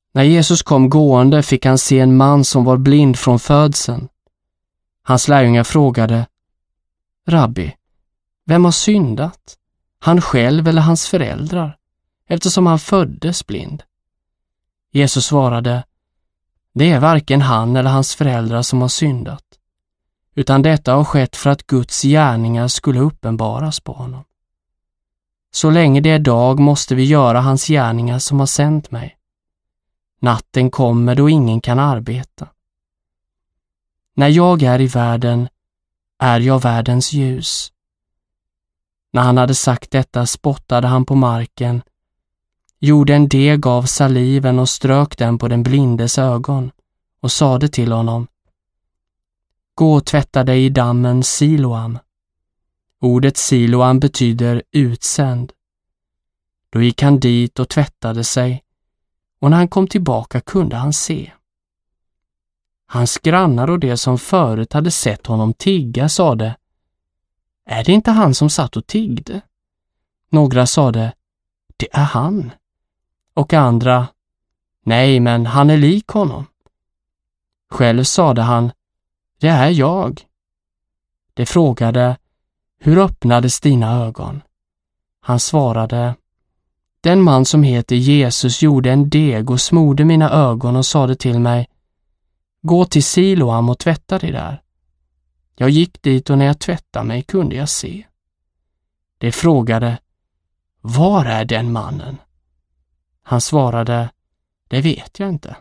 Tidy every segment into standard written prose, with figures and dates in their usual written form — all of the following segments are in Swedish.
När Jesus kom gående fick han se en man som var blind från födseln. Hans lärjungar frågade: Rabbi, vem har syndat? Han själv eller hans föräldrar, eftersom han föddes blind? Jesus svarade: Det är varken han eller hans föräldrar som har syndat, utan detta har skett för att Guds gärningar skulle uppenbaras på honom. Så länge det är dag måste vi göra hans gärningar som har sänt mig. Natten kommer då ingen kan arbeta. När jag är i världen är jag världens ljus. När han hade sagt detta spottade han på marken, gjorde en deg av saliven och strök den på den blindes ögon och sade till honom: Gå och tvätta dig i dammen Siloam. Ordet Siloam betyder utsänd. Då gick han dit och tvättade sig, och när han kom tillbaka kunde han se. Hans grannar och de som förut hade sett honom tigga sade: Är det inte han som satt och tiggde? Några sade: Det är han. Och andra: Nej, men han är lik honom. Själv sade han: Det är jag. De frågade: Hur öppnades dina ögon? Han svarade: Den man som heter Jesus gjorde en deg och smorde mina ögon och sade till mig: Gå till Siloam och tvätta dig där. Jag gick dit och när jag tvättade mig kunde jag se. De frågade: Var är den mannen? Han svarade: Det vet jag inte.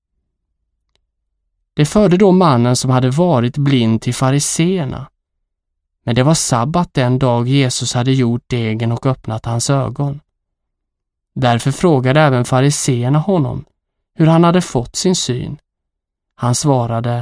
De förde då mannen som hade varit blind till fariseerna. Men det var sabbat den dag Jesus hade gjort degen och öppnat hans ögon. Därför frågade även fariseerna honom hur han hade fått sin syn. Han svarade: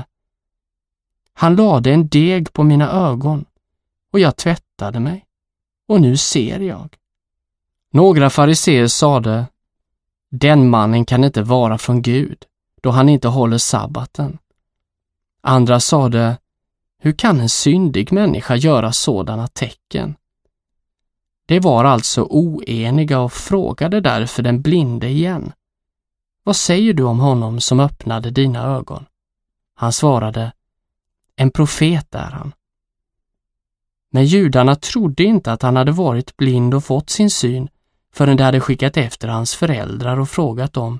Han lade en deg på mina ögon och jag tvättade mig och nu ser jag. Några fariseer sade: Den mannen kan inte vara från Gud, då han inte håller sabbaten. Andra sade: Hur kan en syndig människa göra sådana tecken? De var alltså oeniga och frågade därför den blinde igen: Vad säger du om honom som öppnade dina ögon? Han svarade: En profet är han. Men judarna trodde inte att han hade varit blind och fått sin syn förrän de hade skickat efter hans föräldrar och frågat dem: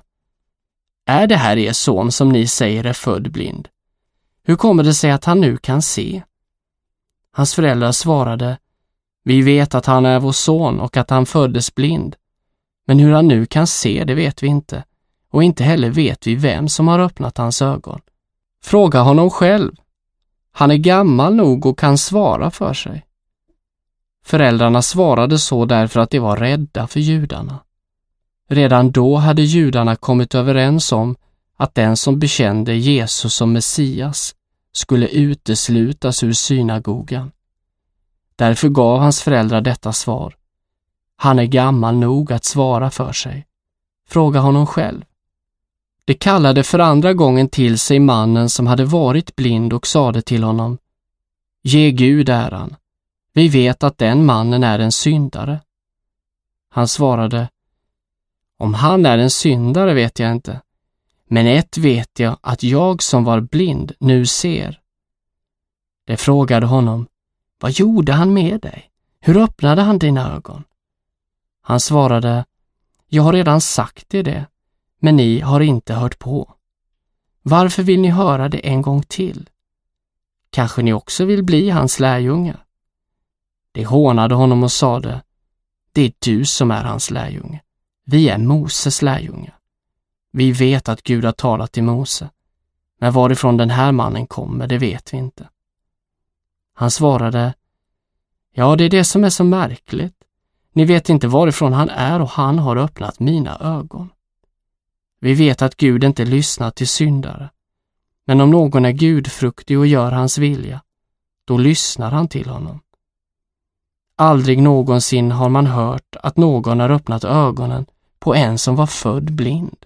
Är det här er son som ni säger är född blind? Hur kommer det sig att han nu kan se? Hans föräldrar svarade: Vi vet att han är vår son och att han föddes blind. Men hur han nu kan se, det vet vi inte. Och inte heller vet vi vem som har öppnat hans ögon. Fråga honom själv. Han är gammal nog och kan svara för sig. Föräldrarna svarade så därför att de var rädda för judarna. Redan då hade judarna kommit överens om att den som bekände Jesus som Messias skulle uteslutas ur synagogan. Därför gav hans föräldrar detta svar: Han är gammal nog att svara för sig. Fråga honom själv. De kallade för andra gången till sig mannen som hade varit blind och sade till honom: Ge Gud äran. Vi vet att den mannen är en syndare. Han svarade: Om han är en syndare vet jag inte. Men ett vet jag, att jag som var blind nu ser. De frågade honom: Vad gjorde han med dig? Hur öppnade han dina ögon? Han svarade: Jag har redan sagt det, men ni har inte hört på. Varför vill ni höra det en gång till? Kanske ni också vill bli hans lärjungar? De hånade honom och sade: Det är du som är hans lärjunge. Vi är Moses lärjungar. Vi vet att Gud har talat till Mose, men varifrån den här mannen kommer, det vet vi inte. Han svarade: Ja, det är det som är så märkligt. Ni vet inte varifrån han är och han har öppnat mina ögon. Vi vet att Gud inte lyssnar till syndare, men om någon är gudfruktig och gör hans vilja, då lyssnar han till honom. Aldrig någonsin har man hört att någon har öppnat ögonen på en som var född blind.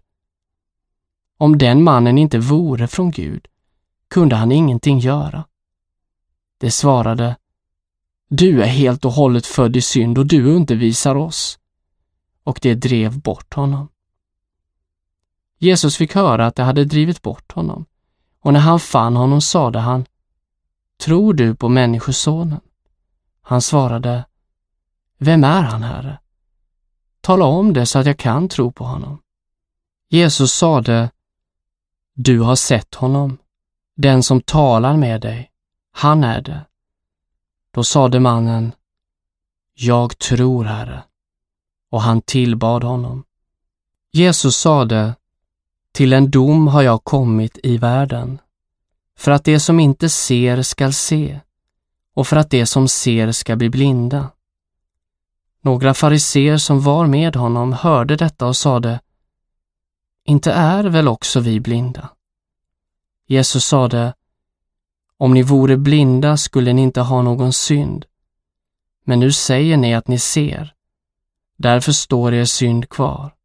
Om den mannen inte vore från Gud, kunde han ingenting göra. Det svarade: Du är helt och hållet född i synd och du undervisar oss. Och det drev bort honom. Jesus fick höra att de hade drivit bort honom, och när han fann honom sade han: Tror du på Människosonen? Han svarade: Vem är han, Herre? Tala om det så att jag kan tro på honom. Jesus sade: Du har sett honom, den som talar med dig, han är det. Då sade mannen: Jag tror, Herre. Och han tillbad honom. Jesus sade: Till en dom har jag kommit i världen, för att det som inte ser skall se, och för att det som ser ska bli blinda. Några fariseer som var med honom hörde detta och sade: Inte är väl också vi blinda? Jesus sade: Om ni vore blinda skulle ni inte ha någon synd. Men nu säger ni att ni ser. Därför står er synd kvar.